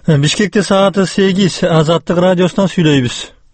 Бишкекте сааты 8, Азаттык радиосунан сүйлөйбүз.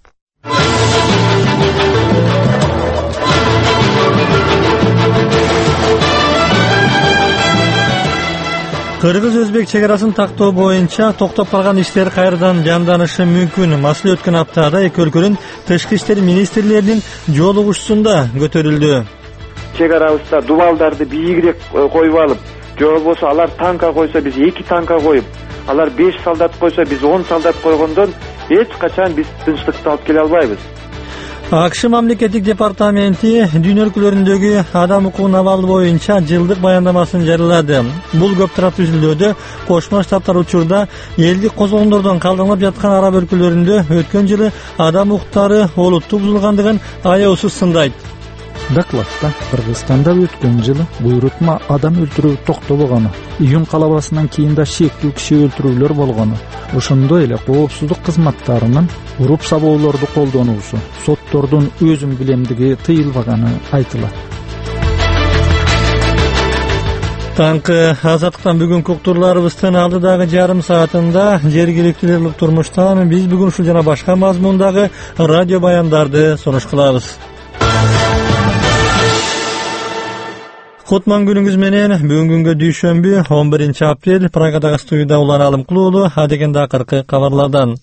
Кыргыз-Өзбек чегарасын тактоо боюнча токтоп калган иштер кайрадан жанданышы мүмкүн. Маселе өткөн аптада эки өлкөнүн тышкы иштер министрлеринин жолугушуусунда көтөрүлдү. Чегарабызда дубалдарды бийигирээк коюп алып, же болбосо алар танка койсо биз 2 танка коюп, алар 5 солдат койсо биз 10 солдат койгондон эч качан биз тынчтыкты алып келе албайбыз. АКШ мамлекеттик департаменти дүйнө өлкөлөрүндөгү адам укугун абалы боюнча жылдык баяндамасын жарыялады. Бул көп тараптуу изилдөөдө Кошмо Штаттар учурда элдик козголондордон калдыңдап жаткан араб өлкөлөрүндө өткөн жылы адам укуктары олуттуу бузулгандыгын аяусуз сындайт. Докладта Кыргызстанда өткөн жылы буйрутма адам өлтүрүү токтобогону, июнь калабасынан кийин да шектүү киши өлтүрүүлөр болгону, ошондой эле коопсуздук кызматтарынын уруп сабоолорду колдонуусу, соттордун өзүм билемдиги тыйылбаганы айтылат. Таңкы Азаттыктан бүгүнкү уктурларыбыздын алдыдагы жарым саатында жергиликтүү турмуштан биз бүгүн ушул жана башка мазмундагы радио баяндарды сунуш кылабыз. Кутман күнүңүз менен. Бүгүн күнгө дүйшөмбү 11-апрель Прагадагы студияда Улан Алымкулуу. Адегенде акыркы кабарлардан.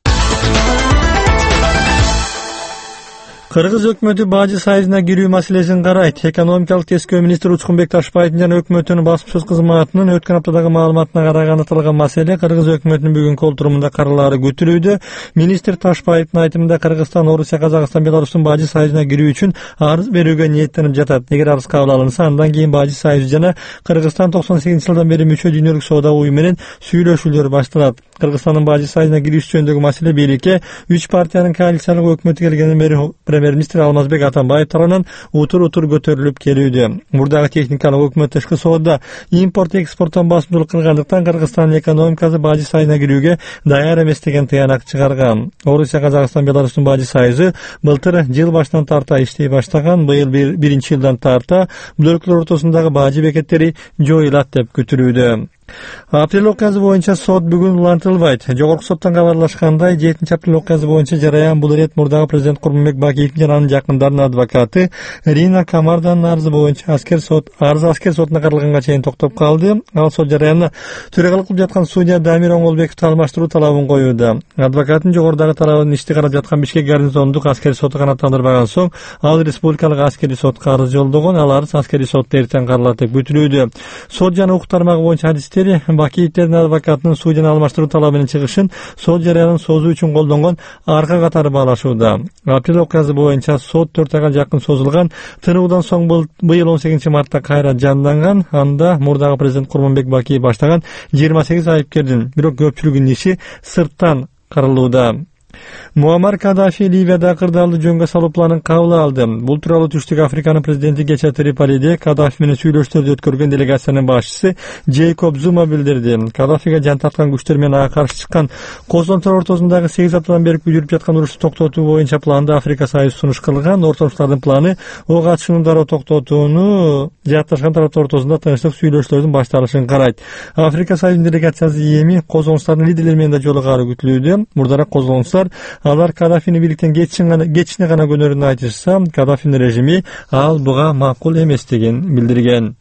Кыргыз өкмөтү бажы союзуна кирүү маселесин карайт. Экономикалык тескөө министри Учкунбек Ташбаевдин жана өкмөттүн басмасөз кызматынын өткөн аптадагы маалыматына караганда аталган маселе Кыргыз өкмөтүнүн бүгүнкү отурумунда каралаары күтүлүүдө. Министр Ташбаевдин айтымында Кыргызстан, Орусия, Казакстан, Беларустун бажы союзуна кирүү үчүн арыз берүүгө ниеттенип жатат. Эгер арыз кабыл алынса, андан кийин бажы союзу жана Кыргызстан 98-жылдан бери мүчө дүйнөлүк соода уюму менен сүйлөшүүлөр башталат. Кыргызстандын бажы союзуна кириш жөнүндөгү маселе бийликке 3 партиянын коалициялык өкмөтү келгенден бери премьер-министр Алмазбек Атамбаев тарабынан утур көтөрүлүп келүүдө. Мурдагы техникалык өкмөт тышкы соода, импорт экспорттон басымдуулук кылгандыктан Кыргызстандын экономикасы бажы союзуна кирүүгө даяр эмес деген тыянак чыгарган. Орусия, Казакстан, Беларустун бажы союзу былтыр жыл башынан тарта иштей баштаган. Быйыл 1-жылдан тарта бул өлкөлөр ортосундагы бажы бекеттери жоюлат деп күтүлүүдө. Апрель окуясы боюнча сот бүгүн улантылбайт. Жогорку соттон кабарлашкандай, 7-апрель окуясы боюнча жараян бул ирет мурдагы президент Курманбек Бакиевдин жана анын жакындарынын адвокаты Рина Камарданын арызы боюнча аскер сотуна каралганга чейин токтоп калды. Ал сот жараянына төрагалык кылып жаткан судья Дамир Оңолбековду алмаштыруу талабын коюуда. Адвокаттын жогорудагы талабын ишти карап жаткан Бишкек гарнизондук аскери соту канааттандырбаган соң, ал республикалык аскери сотко арыз жолдогон. Ал арыз аскери сотто эртең каралат деп күтүлүүдө. Сот жана укук тармагы боюнча Бакиевдин адвокатынын судьяны алмаштыруу талабы менен чыгышын сот жарыянын созуу үчүн колдонгон арка катары баалашууда. Апрель окуясы боюнча сот 4 айга жакын созулган. Тынуудан соң быйыл 18-мартта кайра жанданган. Анда мурдагы президент Курманбек Бакиев баштаган 28 айыпкердин, бирок көпчүлүгүнүн иши сырттан каралууда. Муаммар Каддафи Ливияда кырдаалды жөнгө салуу планын кабыл алды. Бул тууралуу Түштүк Африканын президенти кечээ Триполиде Каддафи менен сүйлөшүүлөрдү өткөргөн делегациянын башчысы Джейкоб Зума билдирди. Каддафиге жан тарткан күчтөр менен ага каршы чыккан козголончулар ортосундагы 8 аптадан бери жүрүп жаткан урушту токтотуу боюнча планды Африка Союзу сунуш кылган. Ортомуштардын планы ок атышууну дароо токтотууну, жаатташкан тараптар ортосунда тынчтык сүйлөшүүлөрдүн башталышын карайт. Африка Союзунун делегациясы эми козголончулардын лидерлери менен да жолугаары күтүлүүдө. Мурдараак козголончулар алар Каддафини бийликтен кетишине гана көнөрүн айтышса, Каддафинин режими ал буга макул эместигин билдирген.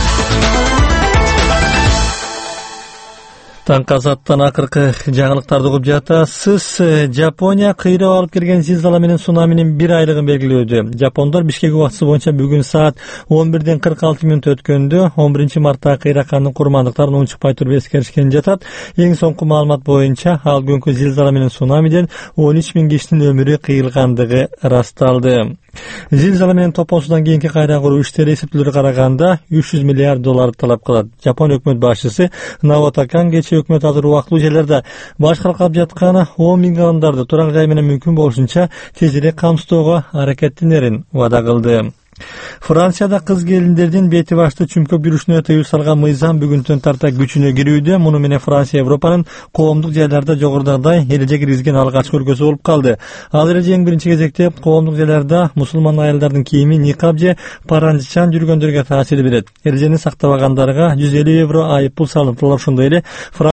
Таңкы Азаттан акыркы жаңылыктарды угуп жатасыз. Жапония кыйрап алып келген зилзала менен цунаминин 1 айлыгын белгилөөдө. Жапондор Бишкек убактысы боюнча бүгүн саат 11:46 өткөндө 11-марттагы кыйраккандын курмандыктарын унчукпай туруп эскеришкен жатат. Эң соңку маалымат боюнча ал күнкү зилзала менен цунамиден 13.000 кишинин өмүрү кыйылгандыгы ырасталды. Зилзала менен топоосудан кийинки кайра куруу иштери эсептөөлөргө караганда $300 миллиард талап кылат. Жапон өкмөт башчысы Наото Кан кечээ өкмөт азыр убактылуу жерлерде баш калкалап жаткан 10 миң адамдарды турак жай менен мүмкүн болушунча тезирээк камсыздоого аракеттенерин убада кылды. Францияда кыз келиндердин бети башты чүмкөп жүрүшүнө тыюу салган мыйзам бүгүнтөн тарта күчүнө кирүүдө. Муну менен Франция Европанын коомдук жайларда жогорудагыдай эреже киргизген алгачкы өлкөсү болуп калды. Ал эреже эң биринчи кезекте коомдук жайларда мусулман аялдардын кийими никаб же паранжычан жүргөндөргө таасир берет. Эрежени сактабагандарга €150 айып пул салынып, ошондой эле